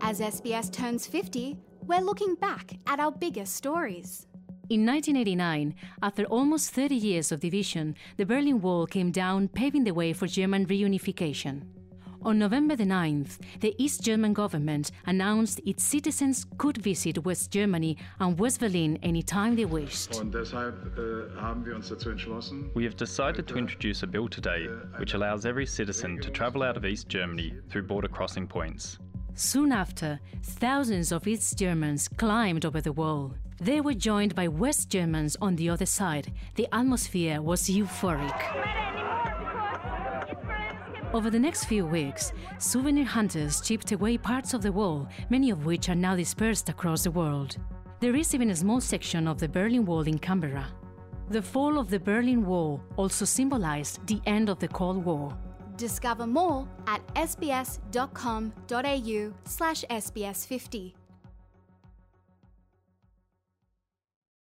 As SBS turns 50, we're looking back at our biggest stories. In 1989, after almost 30 years of division, the Berlin Wall came down, paving the way for German reunification. On November the 9th, the East German government announced its citizens could visit West Germany and West Berlin anytime they wished. We have decided to introduce a bill today which allows every citizen to travel out of East Germany through border crossing points. Soon after, thousands of East Germans climbed over the wall. They were joined by West Germans on the other side. The atmosphere was euphoric. Over the next few weeks, souvenir hunters chipped away parts of the wall, many of which are now dispersed across the world. There is even a small section of the Berlin Wall in Canberra. The fall of the Berlin Wall also symbolized the end of the Cold War. Discover more at sbs.com.au/SBS50.